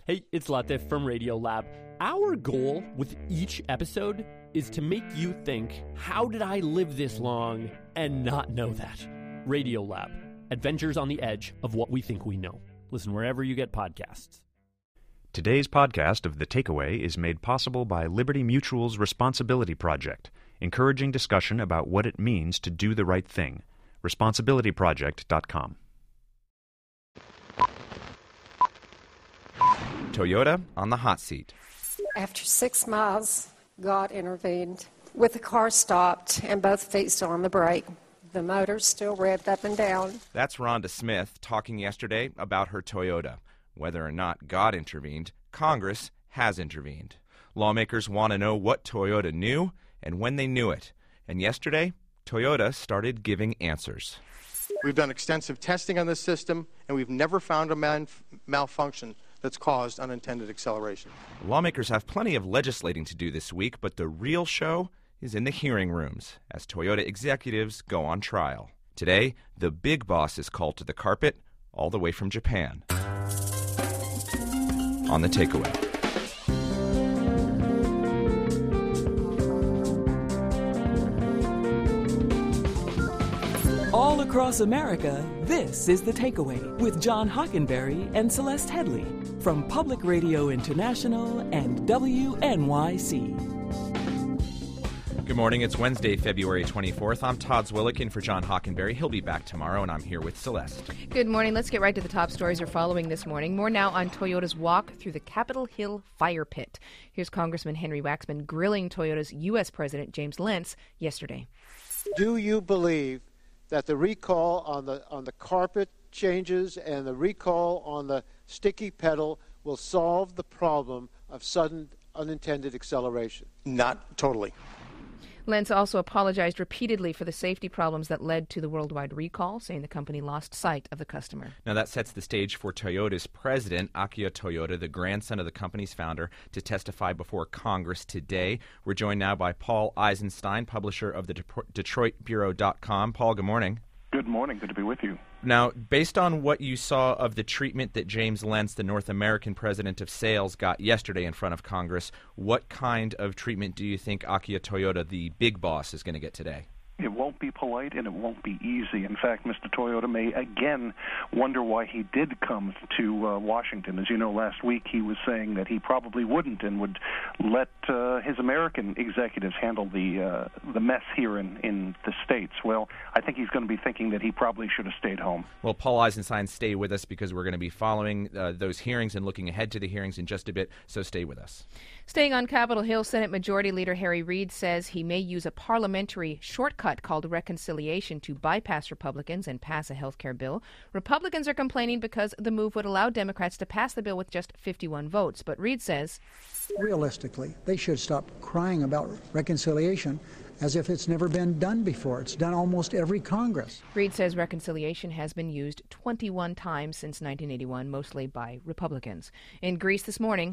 Hey, it's Latif from Radiolab. Our goal with each episode is to make you think, how did I live this long and not know that? Radiolab, adventures on the edge of what we think we know. Listen wherever you get podcasts. Today's podcast of The Takeaway is made possible by Liberty Mutual's Responsibility Project, encouraging discussion about what it means to do the right thing. ResponsibilityProject.com. Toyota on the hot seat. After 6 miles, God intervened. With the car stopped and both feet still on the brake, the motor still revved up and down. That's Rhonda Smith talking yesterday about her Toyota. Whether or not God intervened, Congress has intervened. Lawmakers want to know what Toyota knew and when they knew it. And yesterday, Toyota started giving answers. We've done extensive testing on this system, and we've never found a malfunction that's caused unintended acceleration. Lawmakers have plenty of legislating to do this week, but the real show is in the hearing rooms as Toyota executives go on trial. Today, the big boss is called to the carpet all the way from Japan. On The Takeaway. All across America, this is The Takeaway with John Hockenberry and Celeste Headley from Public Radio International and WNYC. Good morning. It's Wednesday, February 24th. I'm Todd Zwillick in for John Hockenberry. He'll be back tomorrow, and I'm here with Celeste. Good morning. Let's get right to the top stories we're following this morning. More now on Toyota's walk through the Capitol Hill fire pit. Here's Congressman Henry Waxman grilling Toyota's U.S. President James Lentz yesterday. Do you believe that the recall on the carpet changes and the recall on the sticky pedal will solve the problem of sudden unintended acceleration? Not totally. Lentz also apologized repeatedly for the safety problems that led to the worldwide recall, saying the company lost sight of the customer. Now that sets the stage for Toyota's president, Akio Toyoda, the grandson of the company's founder, to testify before Congress today. We're joined now by Paul Eisenstein, publisher of the DetroitBureau.com. Paul, good morning. Good morning. Good to be with you. Now, based on what you saw of the treatment that James Lentz, the North American president of sales, got yesterday in front of Congress, what kind of treatment do you think Akio Toyoda, the big boss, is going to get today? It won't be polite and it won't be easy. In fact, Mr. Toyoda may again wonder why he did come to Washington. As you know, last week he was saying that he probably wouldn't and would let his American executives handle the mess here in the States. Well, I think he's going to be thinking that he probably should have stayed home. Well, Paul Eisenstein, stay with us because we're going to be following those hearings and looking ahead to the hearings in just a bit, so stay with us. Staying on Capitol Hill, Senate Majority Leader Harry Reid says he may use a parliamentary shortcut called reconciliation to bypass Republicans and pass a health care bill. Republicans are complaining because the move would allow Democrats to pass the bill with just 51 votes. But Reid says, realistically, they should stop crying about reconciliation as if it's never been done before. It's done almost every Congress. Reid says reconciliation has been used 21 times since 1981, mostly by Republicans. In Greece this morning,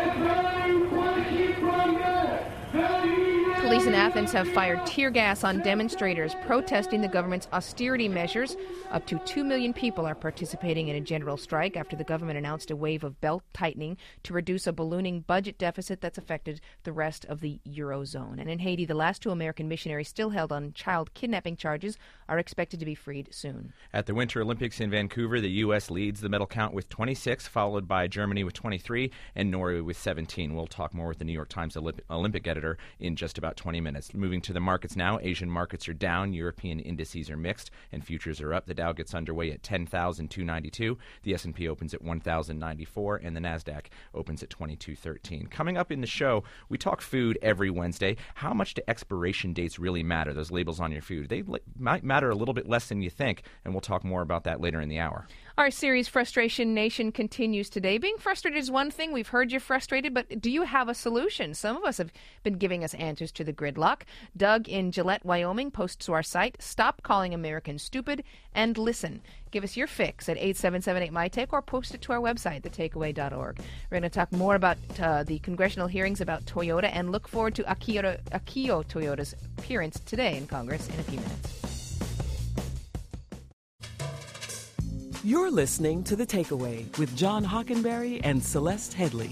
police in Athens have fired tear gas on demonstrators protesting the government's austerity measures. Up to 2 million people are participating in a general strike after the government announced a wave of belt tightening to reduce a ballooning budget deficit that's affected the rest of the Eurozone. And in Haiti, the last 2 American missionaries still held on child kidnapping charges are expected to be freed soon. At the Winter Olympics in Vancouver, the U.S. leads the medal count with 26, followed by Germany with 23 and Norway with 17. We'll talk more with the New York Times Olympic editor in just about 20 minutes. Moving to the markets now, Asian markets are down, European indices are mixed, and futures are up. The Dow gets underway at 10,292, the S&P opens at 1,094, and the NASDAQ opens at 2213. Coming up in the show, we talk food every Wednesday. How much do expiration dates really matter, those labels on your food? They might matter a little bit less than you think, and we'll talk more about that later in the hour. Our series Frustration Nation continues today. Being frustrated is one thing. We've heard you're frustrated, but do you have a solution? Some of us have been giving us answers to the gridlock. Doug in Gillette, Wyoming posts to our site, Stop Calling Americans Stupid and Listen. Give us your fix at 877-8MyTake or post it to our website, thetakeaway.org. We're going to talk more about the congressional hearings about Toyota and look forward to Akio Toyoda's appearance today in Congress in a few minutes. You're listening to The Takeaway with John Hockenberry and Celeste Headley.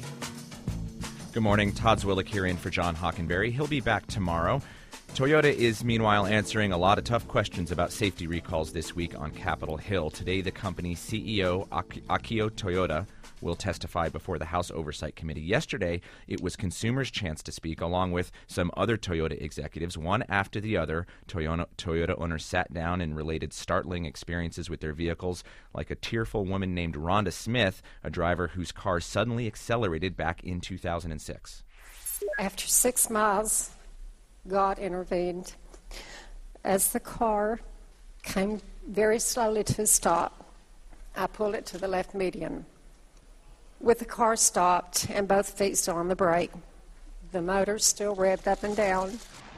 Good morning. Todd Zwillick here in for John Hockenberry. He'll be back tomorrow. Toyota is meanwhile answering a lot of tough questions about safety recalls this week on Capitol Hill. Today, the company's CEO, Akio Toyoda, will testify before the House Oversight Committee. Yesterday, it was consumers' chance to speak, along with some other Toyota executives. One after the other, Toyota owners sat down and related startling experiences with their vehicles, like a tearful woman named Rhonda Smith, a driver whose car suddenly accelerated back in 2006. After 6 miles, God intervened. As the car came very slowly to a stop, I pulled it to the left median. With the car stopped and both feet still on the brake, the motor still revved up and down.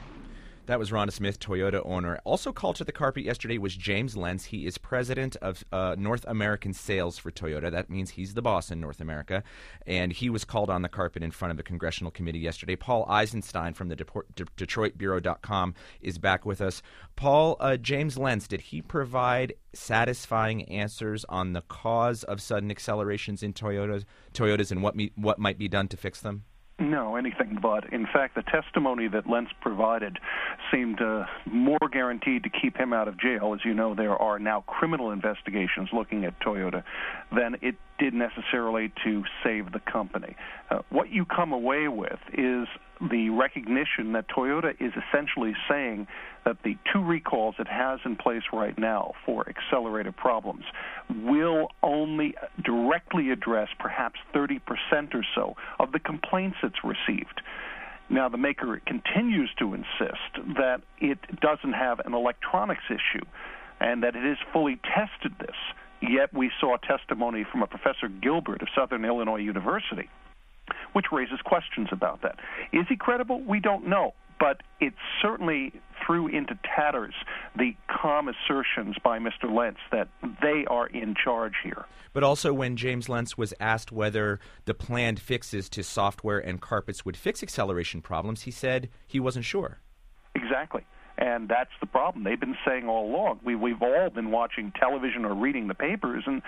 That was Rhonda Smith, Toyota owner. Also called to the carpet yesterday was James Lentz. He is president of North American sales for Toyota. That means he's the boss in North America. And he was called on the carpet in front of the congressional committee yesterday. Paul Eisenstein from the DetroitBureau.com is back with us. Paul, James Lentz, did he provide satisfying answers on the cause of sudden accelerations in Toyotas and what might be done to fix them? No, anything but. In fact, the testimony that Lentz provided seemed more guaranteed to keep him out of jail. As you know, there are now criminal investigations looking at Toyota than it did necessarily to save the company. What you come away with is the recognition that Toyota is essentially saying that the 2 recalls it has in place right now for accelerator problems will only directly address perhaps 30% or so of the complaints it's received. Now, the maker continues to insist that it doesn't have an electronics issue and that it has fully tested this. Yet we saw testimony from a Professor Gilbert of Southern Illinois University, which raises questions about that. Is he credible? We don't know. But it certainly threw into tatters the calm assertions by Mr. Lentz that they are in charge here. But also when James Lentz was asked whether the planned fixes to software and carpets would fix acceleration problems, he said he wasn't sure. Exactly. And that's the problem. They've been saying all along. We've all been watching television or reading the papers and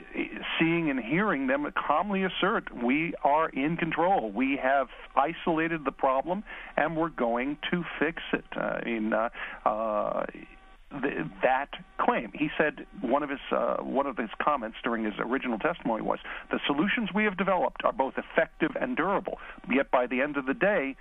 seeing and hearing them calmly assert, we are in control. We have isolated the problem, and we're going to fix it. That claim. He said one of his comments during his original testimony was, the solutions we have developed are both effective and durable, yet by the end of the day,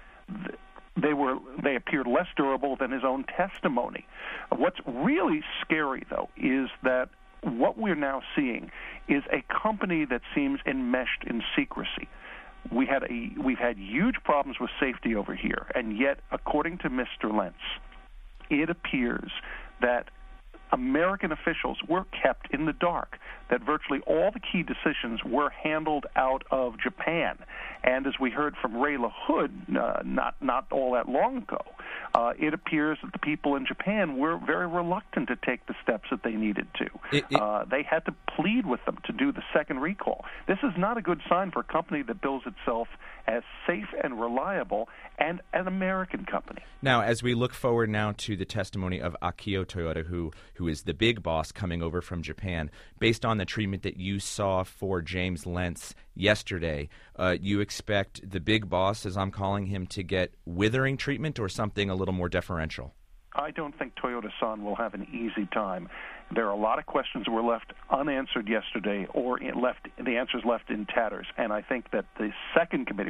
they appeared less durable than his own testimony. What's really scary, though, is that what we're now seeing is a company that seems enmeshed in secrecy. We've had huge problems with safety over here, and yet, according to Mr. Lentz, it appears that American officials were kept in the dark, that virtually all the key decisions were handled out of Japan. And as we heard from Ray LaHood not all that long ago, it appears that the people in Japan were very reluctant to take the steps that they needed to. They had to plead with them to do the second recall. This is not a good sign for a company that bills itself as safe and reliable and an American company. Now, as we look forward now to the testimony of Akio Toyoda, who is the big boss coming over from Japan, based on the treatment that you saw for James Lentz yesterday, you expect the big boss, as I'm calling him, to get withering treatment or something a little more deferential? I don't think Toyota-san will have an easy time. There are a lot of questions that were left unanswered yesterday, or the answers left in tatters. And I think that the second committee,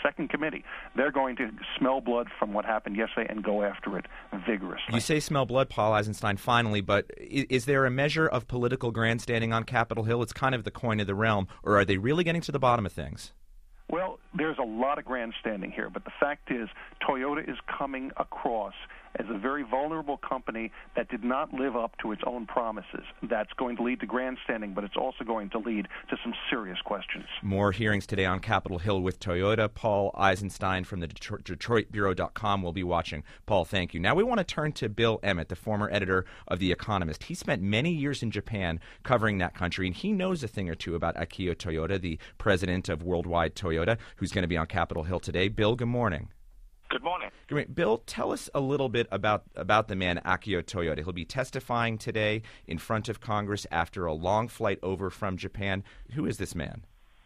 they're going to smell blood from what happened yesterday and go after it vigorously. You say smell blood, Paul Eisenstein, finally, but is there a measure of political grandstanding on Capitol Hill? It's kind of the coin of the realm, or are they really getting to the bottom of things? Well, there's a lot of grandstanding here, but the fact is Toyota is coming across as a very vulnerable company that did not live up to its own promises. That's going to lead to grandstanding, but it's also going to lead to some serious questions. More hearings today on Capitol Hill with Toyota. Paul Eisenstein from the DetroitBureau.com will be watching. Paul, thank you. Now we want to turn to Bill Emmett, the former editor of The Economist. He spent many years in Japan covering that country, and he knows a thing or two about Akio Toyoda, the president of Worldwide Toyota, who's going to be on Capitol Hill today. Bill, good morning. Good morning. Great. Bill, tell us a little bit about the man, Akio Toyoda. He'll be testifying today in front of Congress after a long flight over from Japan. Who is this man?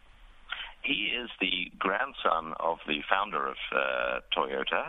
He is the grandson of the founder of Toyota.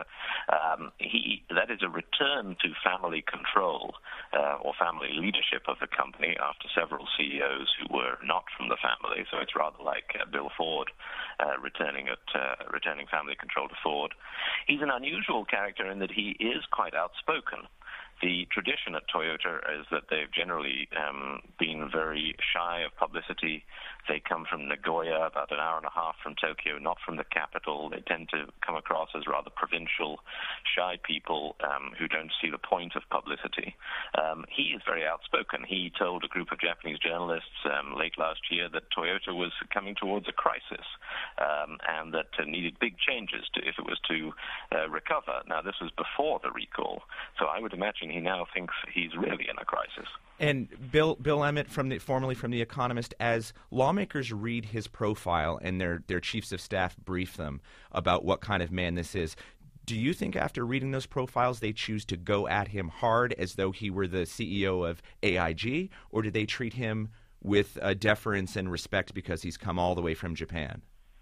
That is a return to family control or family leadership of the company after several CEOs who were not from the family. So it's rather like Bill Ford returning family control to Ford. He's an unusual character in that he is quite outspoken. The tradition at Toyota is that they've generally been very shy of publicity. They come from Nagoya, about an hour and a half from Tokyo, not from the capital. They tend to come across as rather provincial, shy people who don't see the point of publicity. He is very outspoken. He told a group of Japanese journalists late last year that Toyota was coming towards a crisis and that needed big changes if it was to recover. Now, this was before the recall, so I would imagine he now thinks he's really in a crisis. And Bill Emmett, formerly from The Economist, as lawmakers read his profile and their chiefs of staff brief them about what kind of man this is, do you think after reading those profiles they choose to go at him hard as though he were the CEO of AIG, or do they treat him with deference and respect because he's come all the way from Japan?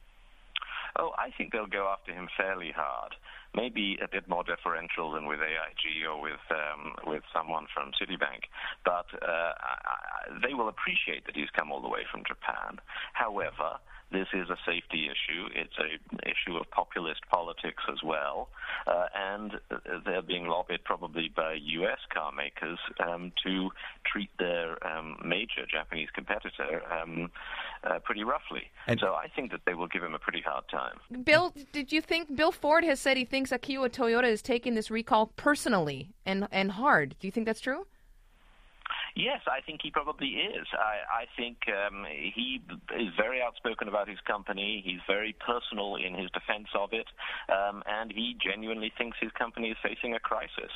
Oh, I think they'll go after him fairly hard. Maybe a bit more deferential than with AIG or with someone from Citibank, but they will appreciate that he's come all the way from Japan. However, this is a safety issue. It's an issue of populist politics as well, and they're being lobbied probably by U.S. car makers to treat their major Japanese competitor pretty roughly. And so I think that they will give him a pretty hard time. Bill, did you think Bill Ford has said he thinks Akio Toyoda is taking this recall personally and hard? Do you think that's true? Yes, I think he probably is. I think he is very outspoken about his company. He's very personal in his defense of it, and he genuinely thinks his company is facing a crisis.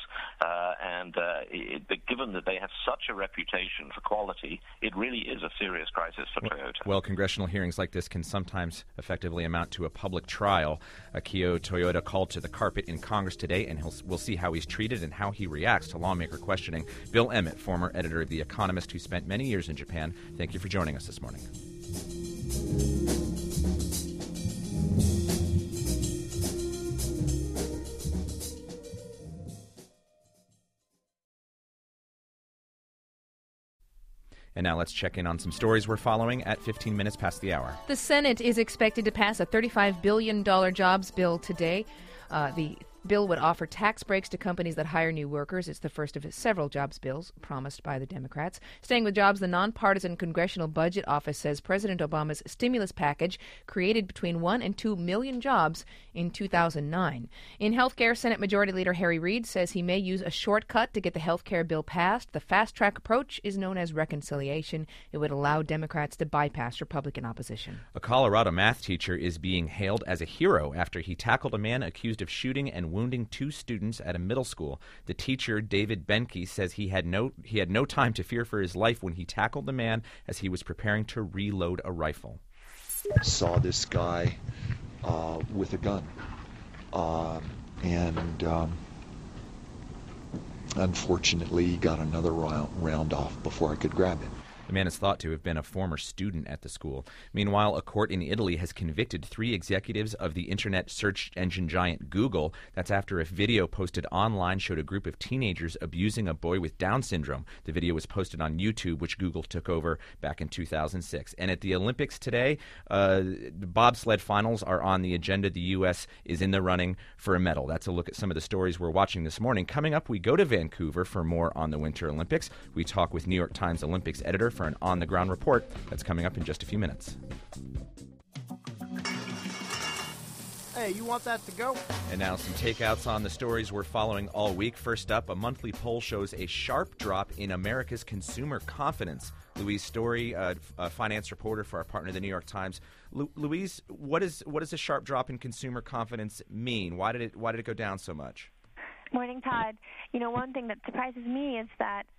Given that they have such a reputation for quality, it really is a serious crisis for Toyota. Well, congressional hearings like this can sometimes effectively amount to a public trial. Akio Toyoda called to the carpet in Congress today, and we'll see how he's treated and how he reacts to lawmaker questioning. Bill Emmett, former editor of The Economist, who spent many years in Japan, thank you for joining us this morning. And now let's check in on some stories we're following at 15 minutes past the hour. The Senate is expected to pass a $35 billion jobs bill today. The bill would offer tax breaks to companies that hire new workers. It's the first of several jobs bills promised by the Democrats. Staying with jobs, the nonpartisan Congressional Budget Office says President Obama's stimulus package created between 1 and 2 million jobs in 2009. In healthcare, Senate Majority Leader Harry Reid says he may use a shortcut to get the healthcare bill passed. The fast-track approach is known as reconciliation. It would allow Democrats to bypass Republican opposition. A Colorado math teacher is being hailed as a hero after he tackled a man accused of shooting and wounding 2 students at a middle school. The teacher, David Benke, says he had no time to fear for his life when he tackled the man as he was preparing to reload a rifle. Saw this guy with a gun, and unfortunately he got another round off before I could grab him. The man is thought to have been a former student at the school. Meanwhile, a court in Italy has convicted 3 executives of the internet search engine giant Google. That's after a video posted online showed a group of teenagers abusing a boy with Down syndrome. The video was posted on YouTube, which Google took over back in 2006. And at the Olympics today, the bobsled finals are on the agenda. The U.S. is in the running for a medal. That's a look at some of the stories we're watching this morning. Coming up, we go to Vancouver for more on the Winter Olympics. We talk with New York Times Olympics editor for an on-the-ground report. That's coming up in just a few minutes. Hey, you want that to go? And now some takeouts on the stories we're following all week. First up, a monthly poll shows a sharp drop in America's consumer confidence. Louise Story, a finance reporter for our partner, the New York Times. Louise, what does a sharp drop in consumer confidence mean? Why did it go down so much? Morning, Todd. You know, one thing that surprises me is that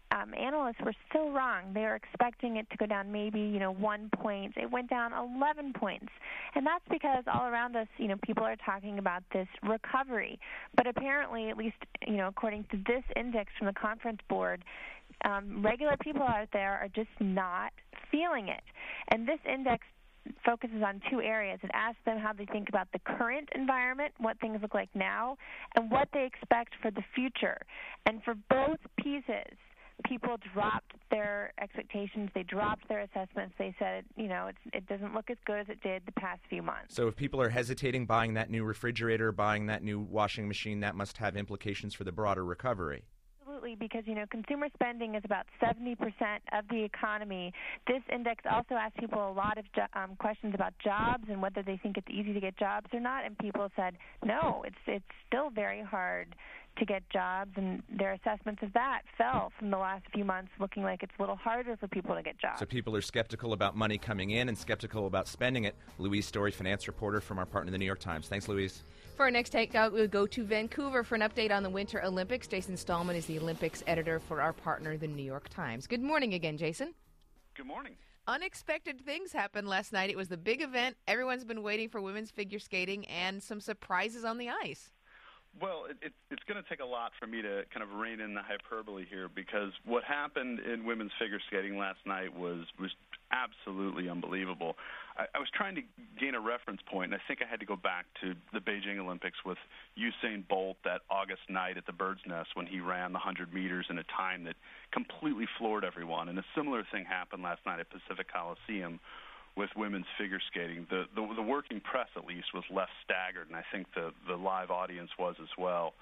analysts were so wrong. They were expecting it to go down maybe, 1 point. It went down 11 points. And that's because all around us, people are talking about this recovery. But apparently, at least, according to this index from the Conference Board, regular people out there are just not feeling it. And this index focuses on two areas. It asks them how they think about the current environment, what things look like now, and what they expect for the future. And for both pieces, people dropped their expectations. They dropped their assessments. They said, it doesn't look as good as it did the past few months. So if people are hesitating buying that new refrigerator, buying that new washing machine, that must have implications for the broader recovery. Absolutely, because, consumer spending is about 70% of the economy. This index also asks people a lot of questions about jobs and whether they think it's easy to get jobs or not, and people said, no, it's still very hard to get jobs, and their assessments of that fell from the last few months, looking like it's a little harder for people to get jobs. So people are skeptical about money coming in and skeptical about spending it. Louise Story, finance reporter from our partner, the New York Times. Thanks, Louise. For our next takeout, we'll go to Vancouver for an update on the Winter Olympics. Jason Stallman is the Olympics editor for our partner, the New York Times. Good morning again, Jason. Good morning. Unexpected things happened last night. It was the big event. Everyone's been waiting for women's figure skating and some surprises on the ice. Well, it's going to take a lot for me to kind of rein in the hyperbole here, because what happened in women's figure skating last night was absolutely unbelievable. I was trying to gain a reference point, and I think I had to go back to the Beijing Olympics with Usain Bolt that August night at the Bird's Nest when he ran the 100 meters in a time that completely floored everyone. And a similar thing happened last night at Pacific Coliseum with women's figure skating. The working press, at least, was less staggered, and I think the live audience was as well.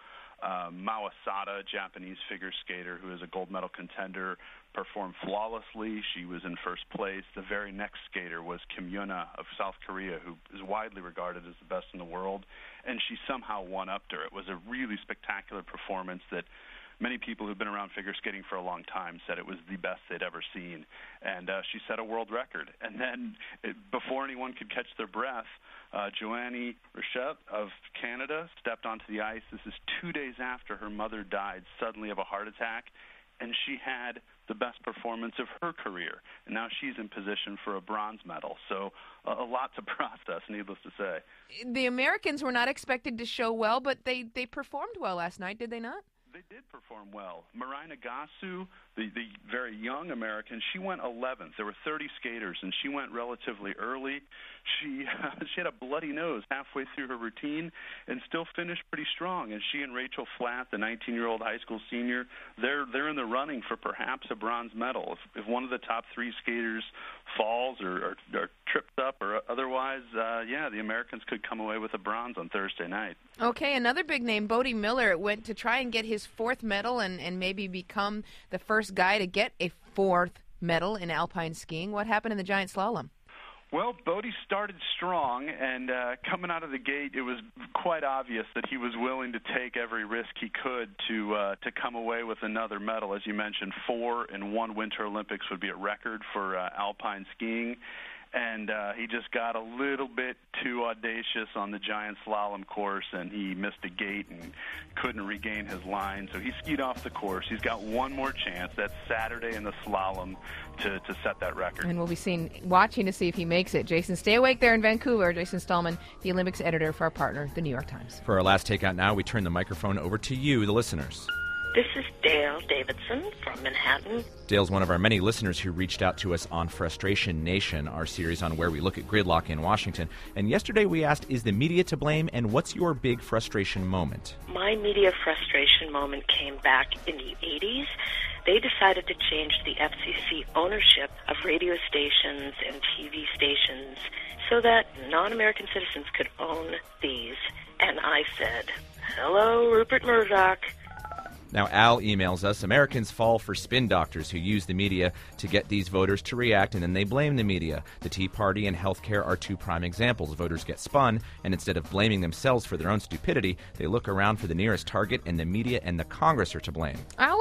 Mao Asada, a Japanese figure skater who is a gold medal contender, performed flawlessly. She was in first place. The very next skater was Kim Yuna of South Korea, who is widely regarded as the best in the world, and she somehow one-upped her. It was a really spectacular performance that many people who've been around figure skating for a long time said it was the best they'd ever seen. And she set a world record. And then before anyone could catch their breath, Joanie Richet of Canada stepped onto the ice. This is 2 days after her mother died suddenly of a heart attack. And she had the best performance of her career. And now she's in position for a bronze medal. So a lot to process, needless to say. The Americans were not expected to show well, but they performed well last night, did they not? They did perform well. Mirai Nagasu, the very young American, she went 11th. There were 30 skaters, and she went relatively early. She had a bloody nose halfway through her routine and still finished pretty strong. And she and Rachel Flatt, the 19-year-old high school senior, they're in the running for perhaps a bronze medal. If one of the top three skaters falls or trips up or otherwise, the Americans could come away with a bronze on Thursday night. Okay, another big name, Bodie Miller, went to try and get his fourth medal and maybe become the first guy to get a fourth medal in alpine skiing. What happened in the giant slalom? Well, Bodie started strong, and coming out of the gate, it was quite obvious that he was willing to take every risk he could to come away with another medal. As you mentioned, 4 in one Winter Olympics would be a record for alpine skiing. And he just got a little bit too audacious on the giant slalom course, and he missed a gate and couldn't regain his line. So he skied off the course. He's got one more chance. That's Saturday in the slalom to set that record. And we'll be watching to see if he makes it. Jason, stay awake there in Vancouver. Jason Stallman, the Olympics editor for our partner, the New York Times. For our last takeout now, we turn the microphone over to you, the listeners. This is Dale Davidson from Manhattan. Dale's one of our many listeners who reached out to us on Frustration Nation, our series on where we look at gridlock in Washington. And yesterday we asked, is the media to blame, and what's your big frustration moment? My media frustration moment came back in the 80s. They decided to change the FCC ownership of radio stations and TV stations so that non-American citizens could own these. And I said, hello, Rupert Murdoch. Now, Al emails us, Americans fall for spin doctors who use the media to get these voters to react, and then they blame the media. The Tea Party and healthcare are two prime examples. Voters get spun, and instead of blaming themselves for their own stupidity, they look around for the nearest target, and the media and the Congress are to blame. Al was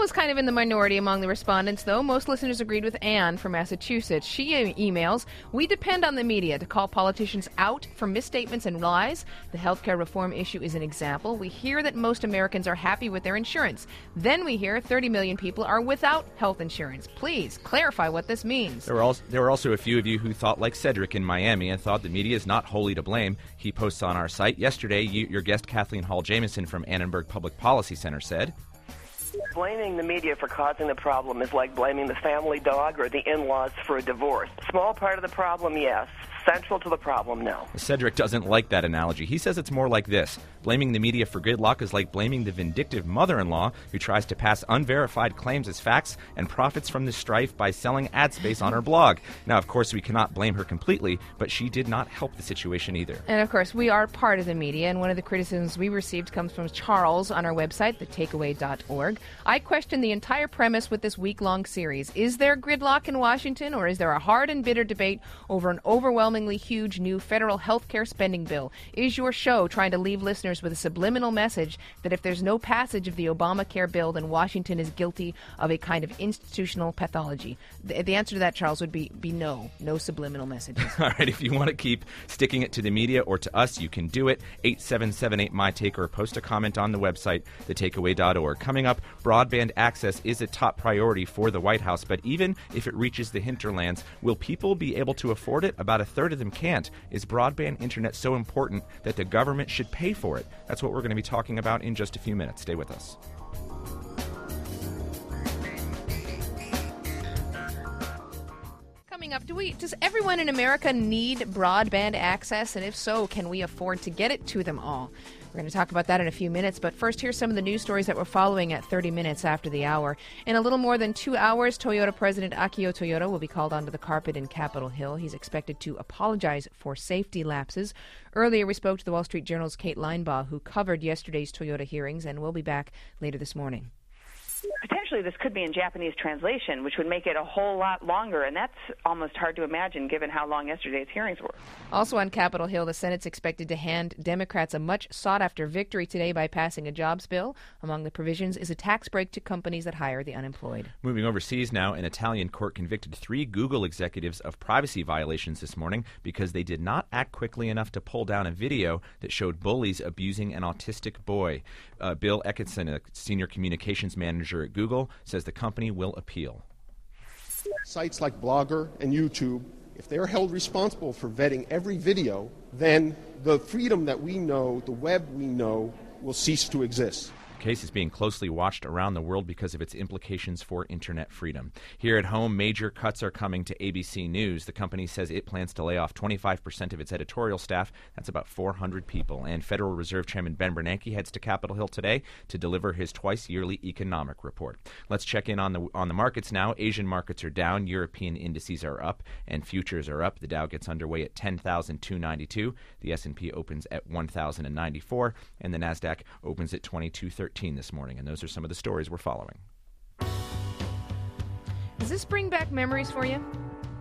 was kind of in the minority among the respondents, though. Most listeners agreed with Anne from Massachusetts. She emails, "We depend on the media to call politicians out for misstatements and lies. The healthcare reform issue is an example. We hear that most Americans are happy with their insurance. Then we hear 30 million people are without health insurance. Please clarify what this means." There were also a few of you who thought like Cedric in Miami and thought the media is not wholly to blame. He posts on our site. Yesterday, your guest Kathleen Hall Jamieson from Annenberg Public Policy Center said, "Blaming the media for causing the problem is like blaming the family dog or the in-laws for a divorce. Small part of the problem, yes. Central to the problem, no." Cedric doesn't like that analogy. He says it's more like this. Blaming the media for gridlock is like blaming the vindictive mother-in-law who tries to pass unverified claims as facts and profits from the strife by selling ad space on her blog. Now, of course, we cannot blame her completely, but she did not help the situation either. And, of course, we are part of the media, and one of the criticisms we received comes from Charles on our website, thetakeaway.org. "I question the entire premise with this week-long series. Is there gridlock in Washington, or is there a hard and bitter debate over an overwhelmingly huge new federal health care spending bill? Is your show trying to leave listeners with a subliminal message that if there's no passage of the Obamacare bill, then Washington is guilty of a kind of institutional pathology?" The answer to that, Charles, would be no subliminal messages. All right, if you want to keep sticking it to the media or to us, you can do it. 877-8MY-TAKE or post a comment on the website, thetakeaway.org. Coming up, broadband access is a top priority for the White House, but even if it reaches the hinterlands, will people be able to afford it? About a third of them can't. Is broadband internet so important that the government should pay for it? That's what we're going to be talking about in just a few minutes. Stay with us. Coming up, does everyone in America need broadband access? And if so, can we afford to get it to them all? We're going to talk about that in a few minutes, but first, here's some of the news stories that we're following at 30 minutes after the hour. In a little more than 2 hours, Toyota President Akio Toyoda will be called onto the carpet in Capitol Hill. He's expected to apologize for safety lapses. Earlier, we spoke to the Wall Street Journal's Kate Linebaugh, who covered yesterday's Toyota hearings, and will be back later this morning. Potentially, this could be in Japanese translation, which would make it a whole lot longer, and that's almost hard to imagine given how long yesterday's hearings were. Also on Capitol Hill, the Senate's expected to hand Democrats a much sought-after victory today by passing a jobs bill. Among the provisions is a tax break to companies that hire the unemployed. Moving overseas now, an Italian court convicted 3 Google executives of privacy violations this morning because they did not act quickly enough to pull down a video that showed bullies abusing an autistic boy. Bill Ecketson, a senior communications manager at Google, says the company will appeal. Sites like Blogger and YouTube, if they're held responsible for vetting every video, then the freedom that we know, the web we know, will cease to exist. The case is being closely watched around the world because of its implications for internet freedom. Here at home, major cuts are coming to ABC News. The company says it plans to lay off 25% of its editorial staff. That's about 400 people. And Federal Reserve Chairman Ben Bernanke heads to Capitol Hill today to deliver his twice-yearly economic report. Let's check in on the markets now. Asian markets are down. European indices are up, and futures are up. The Dow gets underway at 10,292. The S&P opens at 1,094, and the Nasdaq opens at 2213 this morning, and those are some of the stories we're following. Does this bring back memories for you?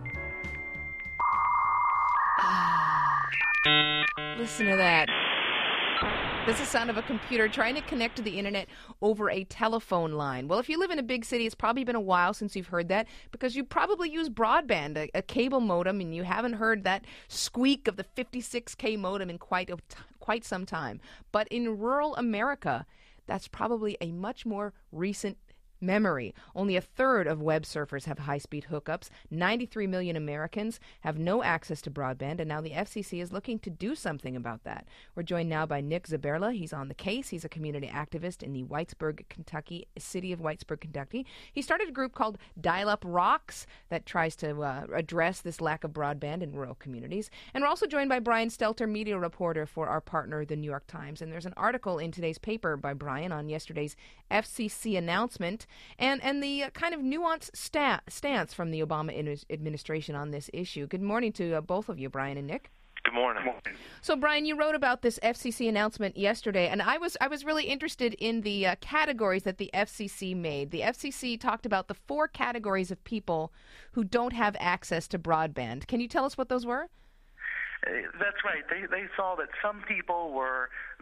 Listen to that. That's the sound of a computer trying to connect to the internet over a telephone line. Well, if you live in a big city, it's probably been a while since you've heard that because you probably use broadband, a cable modem, and you haven't heard that squeak of the 56K modem in quite some time. But in rural America, that's probably a much more recent memory. Only a third of web surfers have high-speed hookups. 93 million Americans have no access to broadband, and now the FCC is looking to do something about that. We're joined now by Nick Zaberla. He's on the case. He's a community activist in the city of Whitesburg, Kentucky. He started a group called Dial Up Rocks that tries to address this lack of broadband in rural communities. And we're also joined by Brian Stelter, media reporter for our partner, The New York Times. And there's an article in today's paper by Brian on yesterday's FCC announcement and the kind of nuanced stance from the Obama administration on this issue. Good morning to both of you, Brian and Nick. Good morning. So, Brian, you wrote about this FCC announcement yesterday, and I was really interested in the categories that the FCC made. The FCC talked about the 4 categories of people who don't have access to broadband. Can you tell us what those were? That's right. They saw that some people were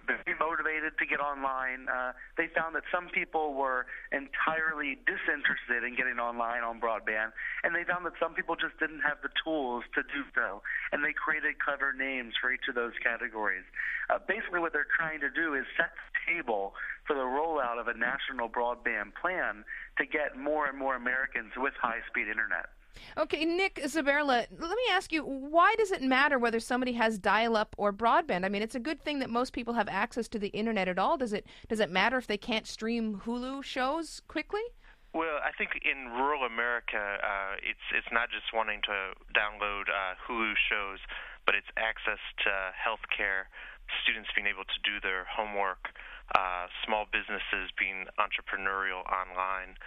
very motivated to get online. They found that some people were entirely disinterested in getting online on broadband, and they found that some people just didn't have the tools to do so, and they created clever names for each of those categories. Basically, what they're trying to do is set the table for the rollout of a national broadband plan to get more and more Americans with high-speed internet. Okay, Nick Zaberla, let me ask you, why does it matter whether somebody has dial-up or broadband? I mean, it's a good thing that most people have access to the internet at all. Does it matter if they can't stream Hulu shows quickly? Well, I think in rural America, it's not just wanting to download Hulu shows, but it's access to health care, students being able to do their homework, small businesses being entrepreneurial online.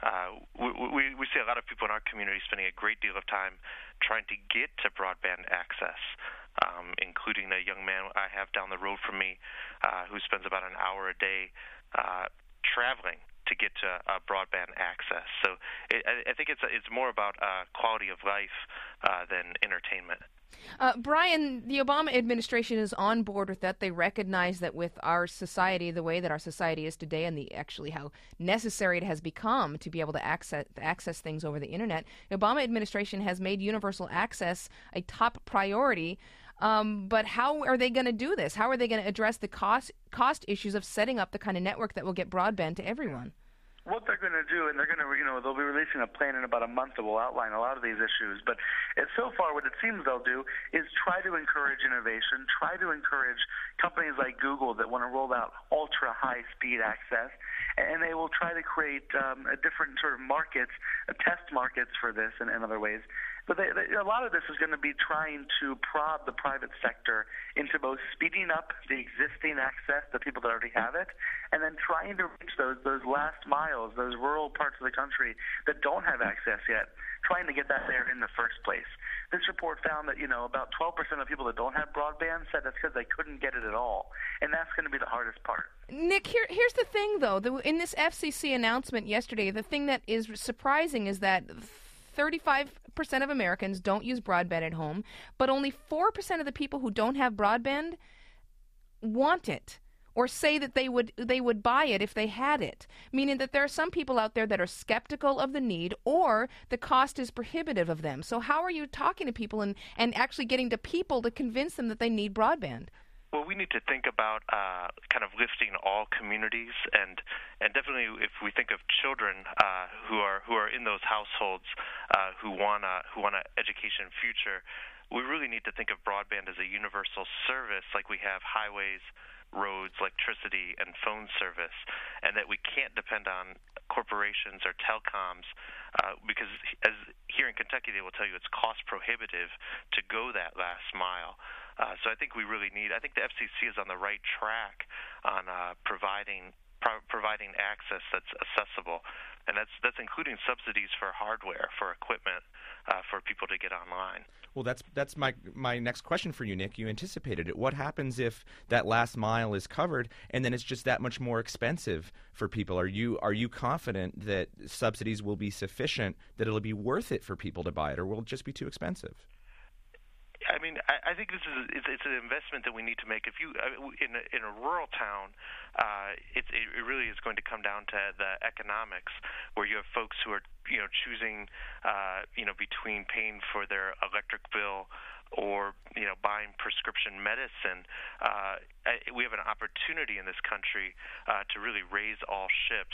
We see a lot of people in our community spending a great deal of time trying to get to broadband access, including a young man I have down the road from me who spends about an hour a day traveling to get to broadband access. So I think it's more about quality of life than entertainment. Brian, the Obama administration is on board with that. They recognize that with our society, the way that our society is today, and actually how necessary it has become to be able to access things over the internet, the Obama administration has made universal access a top priority. But how are they going to do this? How are they going to address the cost issues of setting up the kind of network that will get broadband to everyone? What they're going to do, and they'll be releasing a plan in about a month that will outline a lot of these issues. But so far, what it seems they'll do is try to encourage innovation, try to encourage companies like Google that want to roll out ultra high speed access, and they will try to create a different sort of markets, test markets for this and other ways. But a lot of this is going to be trying to prod the private sector into both speeding up the existing access to people that already have it, and then trying to reach those last miles, those rural parts of the country that don't have access yet, trying to get that there in the first place. This report found that, about 12% of people that don't have broadband said that's because they couldn't get it at all, and that's going to be the hardest part. Nick, here's the thing, though. In this FCC announcement yesterday, the thing that is surprising is that 35% of Americans don't use broadband at home, but only 4% of the people who don't have broadband want it or say that they would buy it if they had it, meaning that there are some people out there that are skeptical of the need or the cost is prohibitive of them. So how are you talking to people and actually getting to people to convince them that they need broadband? Well, we need to think about kind of lifting all communities, and definitely if we think of children who are in those households who want an education future, we really need to think of broadband as a universal service, like we have highways, roads, electricity, and phone service, and that we can't depend on corporations or telecoms because, as here in Kentucky, they will tell you it's cost prohibitive to go that last mile. So I think we really need. I think the FCC is on the right track on providing access that's accessible, and that's including subsidies for hardware, for equipment, for people to get online. Well, that's my next question for you, Nick. You anticipated it. What happens if that last mile is covered and then it's just that much more expensive for people? Are you confident that subsidies will be sufficient, that it'll be worth it for people to buy it, or will it just be too expensive? I mean, I think it's an investment that we need to make. If you in a rural town, it really is going to come down to the economics, where you have folks who are choosing between paying for their electric bill or buying prescription medicine. We have an opportunity in this country to really raise all ships.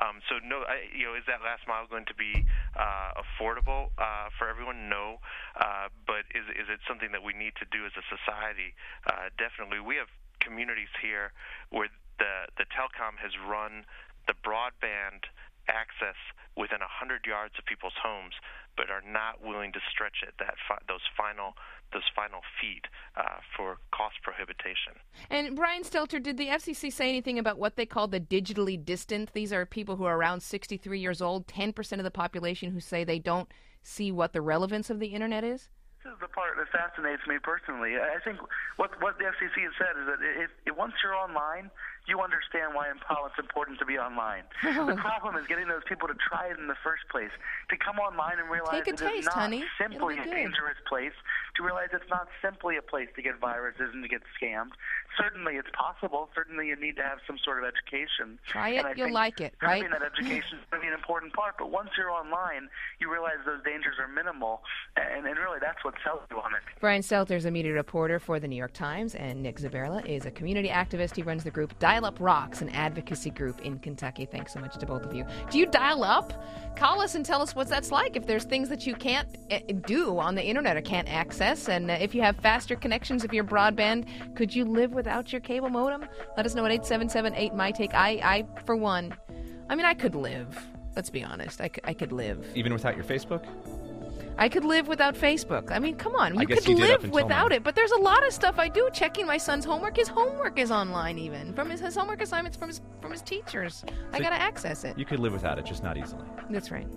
Is that last mile going to be affordable for everyone? No, but is it something that we need to do as a society? Definitely. We have communities here where the telecom has run the broadband access within 100 yards of people's homes, but are not willing to stretch it those final feet for cost prohibition. And Brian Stelter, did the FCC say anything about what they call the digitally distant? These are people who are around 63 years old, 10% of the population who say they don't see what the relevance of the internet is? This is the part that fascinates me personally. I think what the FCC has said is that if once you're online, you understand why it's important to be online. The problem is getting those people to try it in the first place, to come online and realize it is not simply a dangerous place, to realize it's not simply a place to get viruses and to get scammed. Certainly it's possible. Certainly you need to have some sort of education. Try it, you'll like it, right? Having that education is going to be an important part, but once you're online, you realize those dangers are minimal, and really that's what sells you on it. Brian Stelter is a media reporter for the New York Times, and Nick Zaberla is a community activist. He runs the group Dial Up Rocks, an advocacy group in Kentucky. Thanks so much to both of you. Do you dial up? Call us and tell us what that's like. If there's things that you can't do on the internet or can't access, and if you have faster connections of your broadband, could you live without your cable modem? Let us know at 877-8MyTake. I for one, I mean, I could live. Let's be honest. I could live. Even without your Facebook? I could live without Facebook. I mean, come on. You guess could you did up live until without now. it. But there's a lot of stuff I do. Checking my son's homework. His homework is online even. From his homework assignments from his teachers. I got to access it. You could live without it, just not easily. That's right.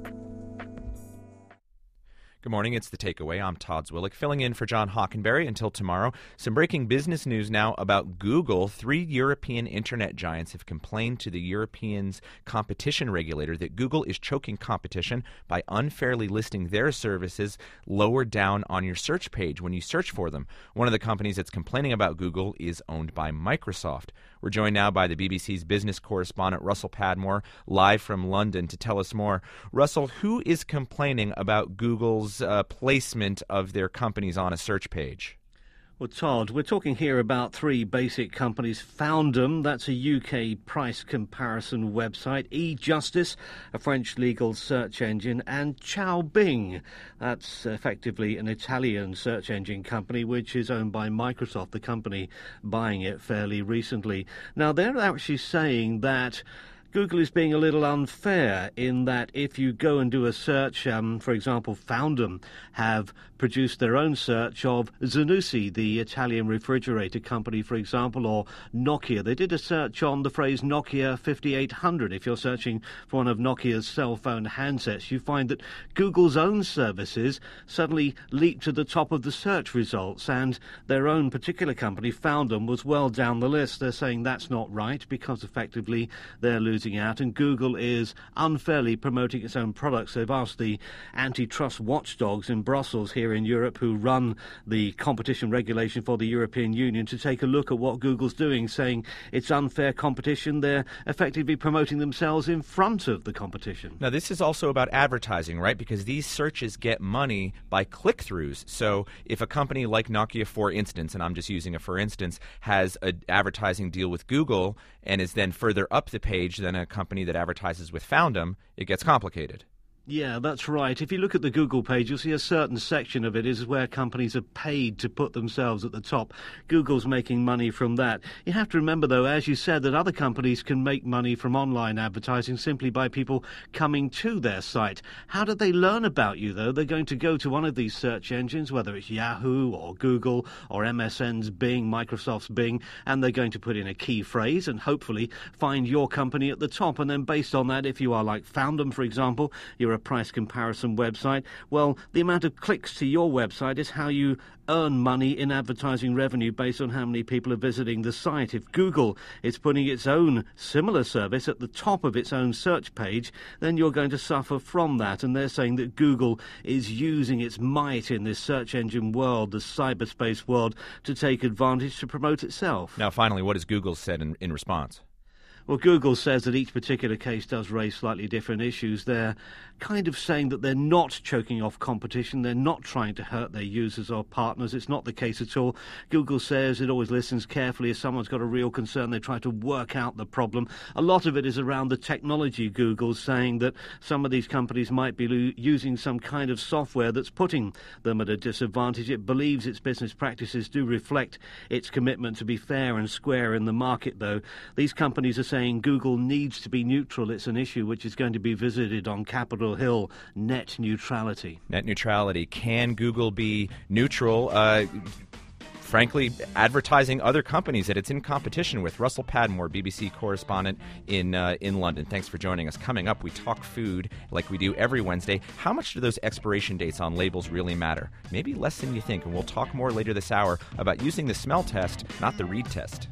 Good morning, it's The Takeaway. I'm Todd Zwillick, filling in for John Hockenberry until tomorrow. Some breaking business news now about Google. 3 European internet giants have complained to the Europeans' competition regulator that Google is choking competition by unfairly listing their services lower down on your search page when you search for them. One of the companies that's complaining about Google is owned by Microsoft. We're joined now by the BBC's business correspondent, Russell Padmore, live from London to tell us more. Russell, who is complaining about Google's placement of their companies on a search page? Well, Todd, we're talking here about three basic companies. Foundum, that's a UK price comparison website. eJustice, a French legal search engine. And Xiaobing, that's effectively an Italian search engine company, which is owned by Microsoft, the company buying it fairly recently. Now, they're actually saying that Google is being a little unfair in that if you go and do a search, for example, Foundum have produced their own search of Zanussi, the Italian refrigerator company, for example, or Nokia. They did a search on the phrase Nokia 5800. If you're searching for one of Nokia's cell phone handsets, you find that Google's own services suddenly leap to the top of the search results, and their own particular company, Foundum, was well down the list. They're saying that's not right because effectively they're losing out, and Google is unfairly promoting its own products. They've asked the antitrust watchdogs in Brussels here in Europe, who run the competition regulation for the European Union, to take a look at what Google's doing, saying it's unfair competition. They're effectively promoting themselves in front of the competition. Now, this is also about advertising, right? Because these searches get money by click-throughs. So if a company like Nokia, for instance, and I'm just using a for instance, has an advertising deal with Google and is then further up the page than a company that advertises with Foundum, it gets complicated. Yeah, that's right. If you look at the Google page, you'll see a certain section of it is where companies are paid to put themselves at the top. Google's making money from that. You have to remember, though, as you said, that other companies can make money from online advertising simply by people coming to their site. How do they learn about you, though? They're going to go to one of these search engines, whether it's Yahoo or Google or MSN's Bing, Microsoft's Bing, and they're going to put in a key phrase and hopefully find your company at the top. And then based on that, if you are like Foundum, for example, you're a price comparison website, well, the amount of clicks to your website is how you earn money in advertising revenue based on how many people are visiting the site. If Google is putting its own similar service at the top of its own search page, then you're going to suffer from that. And they're saying that Google is using its might in this search engine world, the cyberspace world, to take advantage to promote itself. Now, finally, what has Google said in response? Well, Google says that each particular case does raise slightly different issues. They're kind of saying that they're not choking off competition. They're not trying to hurt their users or partners. It's not the case at all. Google says it always listens carefully. If someone's got a real concern, they try to work out the problem. A lot of it is around the technology. Google's saying that some of these companies might be using some kind of software that's putting them at a disadvantage. It believes its business practices do reflect its commitment to be fair and square in the market, though. These companies are saying Google needs to be neutral. It's an issue which is going to be visited on Capitol Hill. Net neutrality. Net neutrality. Can Google be neutral? frankly, advertising other companies that it's in competition with. Russell Padmore, BBC correspondent in London. Thanks for joining us. Coming up, we talk food like we do every Wednesday. How much do those expiration dates on labels really matter? Maybe less than you think. And we'll talk more later this hour about using the smell test, not the read test.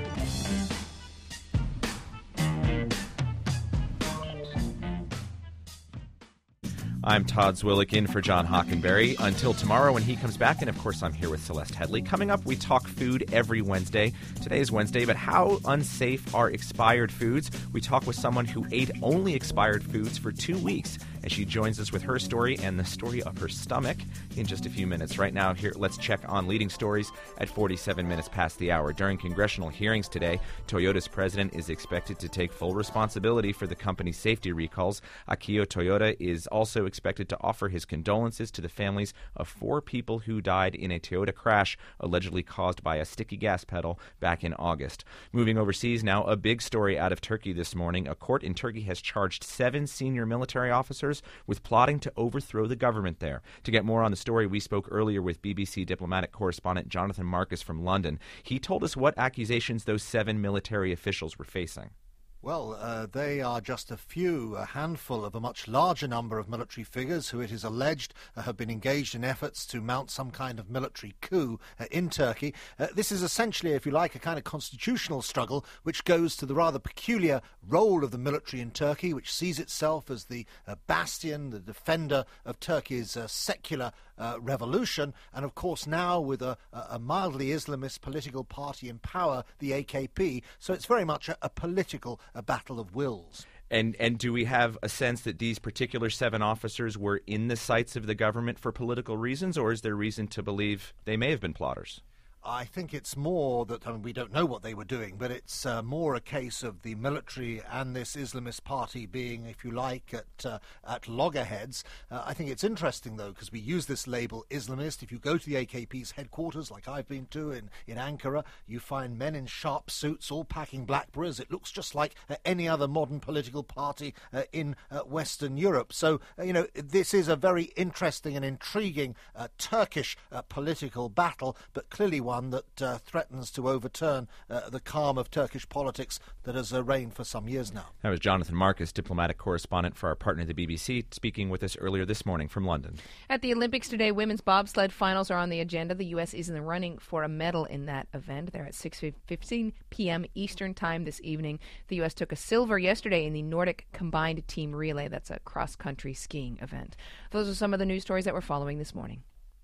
I'm Todd Zwillich in for John Hockenberry. Until tomorrow when he comes back, and of course I'm here with Celeste Headley. Coming up, we talk food every Wednesday. Today is Wednesday, but how unsafe are expired foods? We talk with someone who ate only expired foods for 2 weeks, and she joins us with her story and the story of her stomach in just a few minutes. Right now, here, let's check on leading stories at 47 minutes past the hour. During congressional hearings today, Toyota's president is expected to take full responsibility for the company's safety recalls. Akio Toyoda is also expected to offer his condolences to the families of 4 people who died in a Toyota crash allegedly caused by a sticky gas pedal back in August. Moving overseas now, a big story out of Turkey this morning. A court in Turkey has charged 7 senior military officers with plotting to overthrow the government there. To get more on the story, we spoke earlier with BBC diplomatic correspondent Jonathan Marcus from London. He told us what accusations those 7 military officials were facing. Well, they are just a handful of a much larger number of military figures who it is alleged have been engaged in efforts to mount some kind of military coup in Turkey. This is essentially, if you like, a kind of constitutional struggle which goes to the rather peculiar role of the military in Turkey, which sees itself as the bastion, the defender of Turkey's secular revolution, and of course now with a mildly Islamist political party in power, the AKP. So it's very much a political battle of wills. And do we have a sense that these particular 7 officers were in the sights of the government for political reasons, or is there reason to believe they may have been plotters? I think it's more that, we don't know what they were doing, but it's more a case of the military and this Islamist party being, if you like, at loggerheads. I think it's interesting, though, because we use this label Islamist. If you go to the AKP's headquarters, like I've been to in Ankara, you find men in sharp suits all packing blackberries. It looks just like any other modern political party in Western Europe. So, this is a very interesting and intriguing Turkish political battle, but clearly one that threatens to overturn the calm of Turkish politics that has reigned for some years now. That was Jonathan Marcus, diplomatic correspondent for our partner, the BBC, speaking with us earlier this morning from London. At the Olympics today, women's bobsled finals are on the agenda. The U.S. is in the running for a medal in that event. They're at 6:15 p.m. Eastern Time this evening. The U.S. took a silver yesterday in the Nordic Combined Team Relay. That's a cross-country skiing event. Those are some of the news stories that we're following this morning.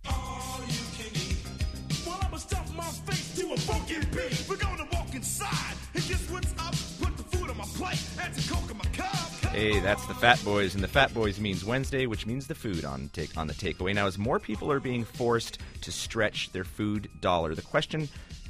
We're gonna walk inside and guess what's up? Put the food on my plate and to coke in my cup. Hey, that's the Fat Boys, and the Fat Boys means Wednesday, which means the food on the takeaway. Now, as more people are being forced to stretch their food dollar, a question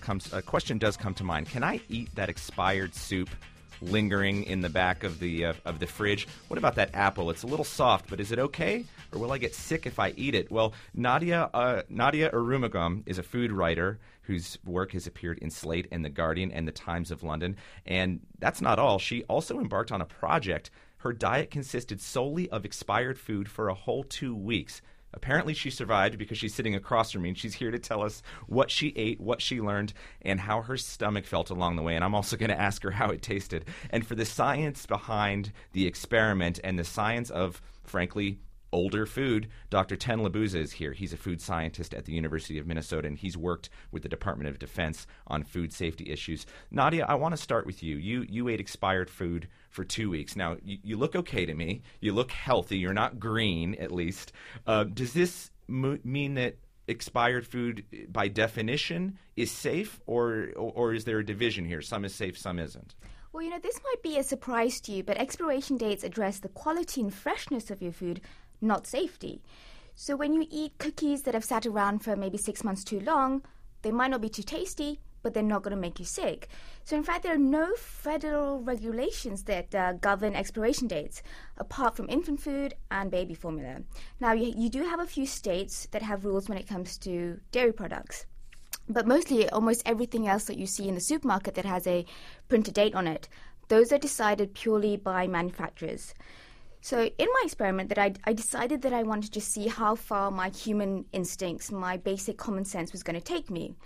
does come to mind. Can I eat that expired soup lingering in the back of the fridge? What about that apple? It's a little soft, but is it okay? Or will I get sick if I eat it? Well, Nadia Arumugam is a food writer whose work has appeared in Slate and The Guardian and The Times of London. And that's not all. She also embarked on a project. Her diet consisted solely of expired food for a whole 2 weeks. Apparently she survived because she's sitting across from me, and she's here to tell us what she ate, what she learned, and how her stomach felt along the way. And I'm also going to ask her how it tasted. And for the science behind the experiment and the science of, frankly, older food, Dr. Ten Labuza is here. He's a food scientist at the University of Minnesota, and he's worked with the Department of Defense on food safety issues. Nadia, I want to start with you. You ate expired food for 2 weeks. Now, you look okay to me. You look healthy. You're not green, at least. Does this mean that expired food, by definition, is safe, or is there a division here? Some is safe, some isn't. Well, this might be a surprise to you, but expiration dates address the quality and freshness of your food, not safety. So when you eat cookies that have sat around for maybe 6 months too long, they might not be too tasty, but they're not going to make you sick. So in fact, there are no federal regulations that govern expiration dates, apart from infant food and baby formula. Now, you do have a few states that have rules when it comes to dairy products. But mostly, almost everything else that you see in the supermarket that has a printed date on it, those are decided purely by manufacturers. So in my experiment, I decided that I wanted to see how far my human instincts, my basic common sense was going to take me.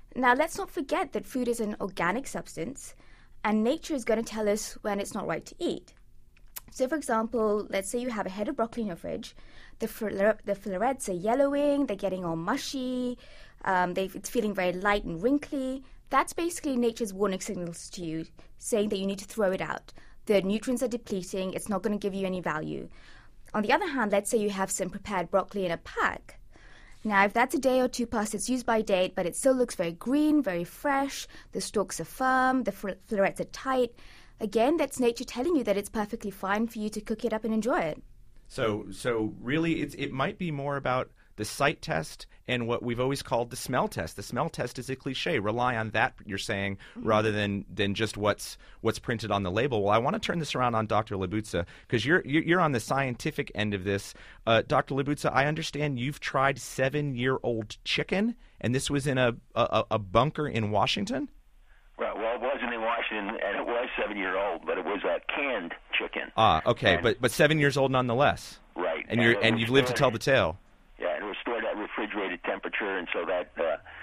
Now, let's not forget that food is an organic substance, and nature is going to tell us when it's not right to eat. So, for example, let's say you have a head of broccoli in your fridge. The florets are yellowing, they're getting all mushy, it's feeling very light and wrinkly. That's basically nature's warning signals to you, saying that you need to throw it out. The nutrients are depleting, it's not going to give you any value. On the other hand, let's say you have some prepared broccoli in a pack. Now, if that's a day or two past its use-by date, but it still looks very green, very fresh, the stalks are firm, the florets are tight, again, that's nature telling you that it's perfectly fine for you to cook it up and enjoy it. So really, it might be more about the sight test and what we've always called the smell test. The smell test is a cliche. Rely on that, you're saying, rather than just what's printed on the label. Well, I want to turn this around on Dr. Labuzza, because you're on the scientific end of this. Dr. Labuzza, I understand you've tried 7-year-old chicken, and this was in a bunker in Washington? Well, it wasn't in Washington, and it was 7-year-old, but it was a canned chicken. Okay, but 7 years old nonetheless. Right. And you've lived to tell the tale. Yeah, it was stored at refrigerated temperature, and so that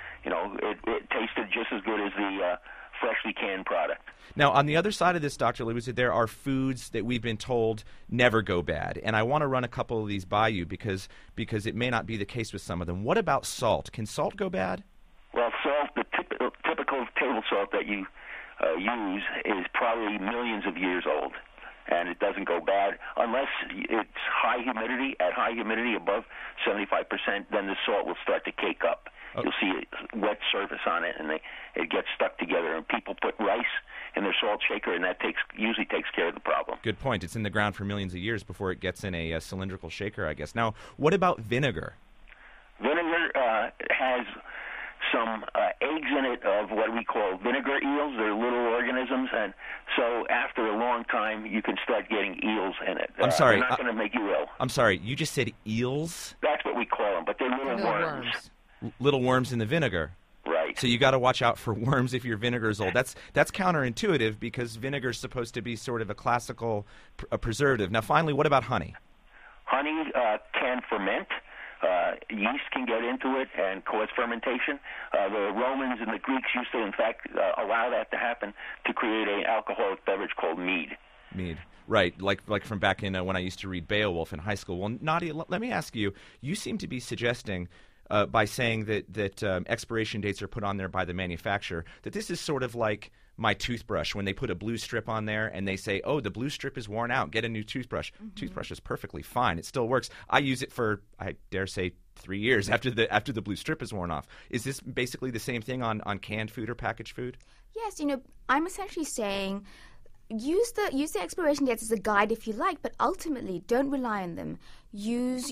it tasted just as good as the freshly canned product. Now, on the other side of this, Dr. Labuzza, there are foods that we've been told never go bad, and I want to run a couple of these by you because it may not be the case with some of them. What about salt? Can salt go bad? Well, salt, the typical table salt that you use is probably millions of years old, and it doesn't go bad unless it's high humidity. At high humidity above 75%, then the salt will start to cake up. You'll see a wet surface on it, and it gets stuck together. And people put rice in their salt shaker, and that usually takes care of the problem. Good point. It's in the ground for millions of years before it gets in a cylindrical shaker, I guess. Now, what about vinegar? Vinegar has some eggs in it of what we call vinegar eels. They're little organisms, and so after a long time, you can start getting eels in it. I'm sorry. They're not going to make you ill. I'm sorry. You just said eels? That's what we call them, but they're little worms. Little worms in the vinegar. Right. So you got to watch out for worms if your vinegar is old. That's counterintuitive because vinegar is supposed to be sort of a classical preservative. Now, finally, what about honey? Honey can ferment. Yeast can get into it and cause fermentation. The Romans and the Greeks used to, in fact, allow that to happen to create an alcoholic beverage called mead. Mead. Right, like from back in when I used to read Beowulf in high school. Well, Nadia, let me ask you, you seem to be suggesting by saying that expiration dates are put on there by the manufacturer, that this is sort of like my toothbrush when they put a blue strip on there and they say, oh, the blue strip is worn out, get a new toothbrush. Mm-hmm. Toothbrush is perfectly fine. It still works. I use it for, I dare say, 3 years after the blue strip is worn off. Is this basically the same thing on canned food or packaged food? Yes, I'm essentially saying use the expiration dates as a guide if you like, but ultimately don't rely on them. Use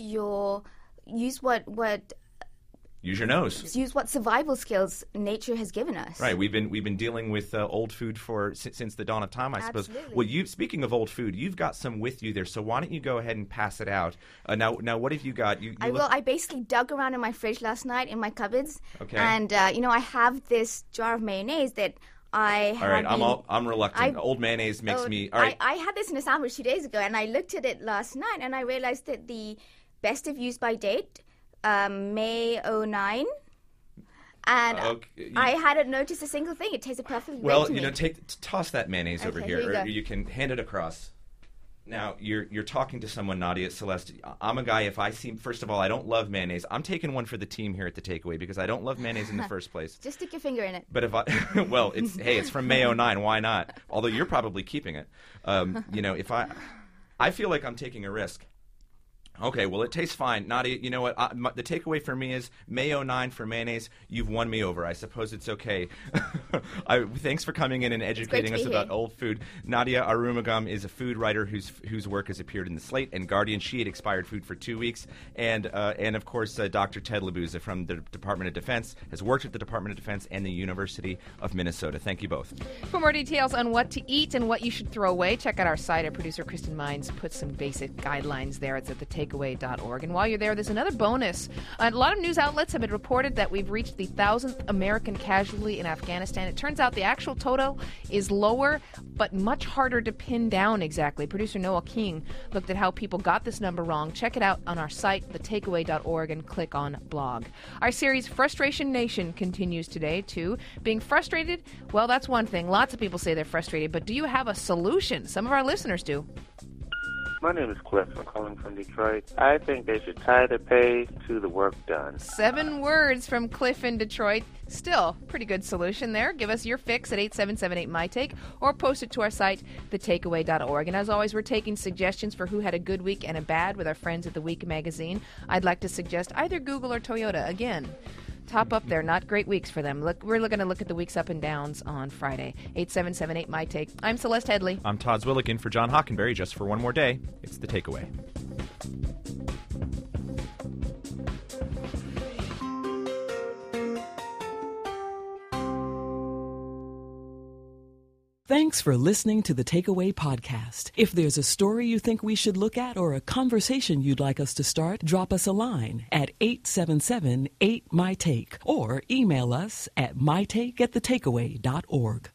what survival skills nature has given us. Right. We've been dealing with old food since the dawn of time, I suppose. Absolutely. Well, speaking of old food, you've got some with you there. So why don't you go ahead and pass it out? Now, what have you got? I basically dug around in my fridge last night in my cupboards. Okay. And I have this jar of mayonnaise that I. All right. I'm reluctant. Old mayonnaise makes me. All right. I had this in a sandwich 2 days ago, and I looked at it last night, and I realized that the best of use by date. May 09, and I hadn't noticed a single thing. It tasted perfectly great to me. Toss that mayonnaise over here, or you can hand it across. Now, you're talking to someone, Nadia, Celeste. I'm a guy, if I see, first of all, I don't love mayonnaise. I'm taking one for the team here at the Takeaway because I don't love mayonnaise in the first place. Just stick your finger in it. But if it's from May 09, why not? Although you're probably keeping it. If I feel like I'm taking a risk. Okay, well, it tastes fine. Nadia, you know what? The takeaway for me is May 09 for mayonnaise. You've won me over. I suppose it's okay. Thanks for coming in and educating us about old food. Nadia Arumugam is a food writer whose work has appeared in The Slate and Guardian. She had expired food for 2 weeks. And of course, Dr. Ted Labuzza from the Department of Defense has worked at the Department of Defense and the University of Minnesota. Thank you both. For more details on what to eat and what you should throw away, check out our site. Our producer, Kristen Mines, put some basic guidelines there. It's at the thetakeaway.org. And while you're there, there's another bonus. A lot of news outlets have been reported that we've reached the 1,000th American casualty in Afghanistan. It turns out the actual total is lower, but much harder to pin down exactly. Producer Noel King looked at how people got this number wrong. Check it out on our site, thetakeaway.org, and click on blog. Our series, Frustration Nation, continues today, too. Being frustrated, well, that's one thing. Lots of people say they're frustrated, but do you have a solution? Some of our listeners do. My name is Cliff. I'm calling from Detroit. I think they should tie the pay to the work done. 7 words from Cliff in Detroit. Still, pretty good solution there. Give us your fix at 8778-MyTake or post it to our site, thetakeaway.org. And as always, we're taking suggestions for who had a good week and a bad with our friends at The Week magazine. I'd like to suggest either Google or Toyota. Again, top up there. Not great weeks for them. We're going to look at the week's up and downs on Friday. 8778-MyTake. I'm Celeste Headley. I'm Todd Zwilligan for John Hockenberry. Just for one more day, it's The Takeaway. Thanks for listening to the Takeaway Podcast. If there's a story you think we should look at or a conversation you'd like us to start, drop us a line at 877-8MyTake or email us at mytake@thetakeaway.org.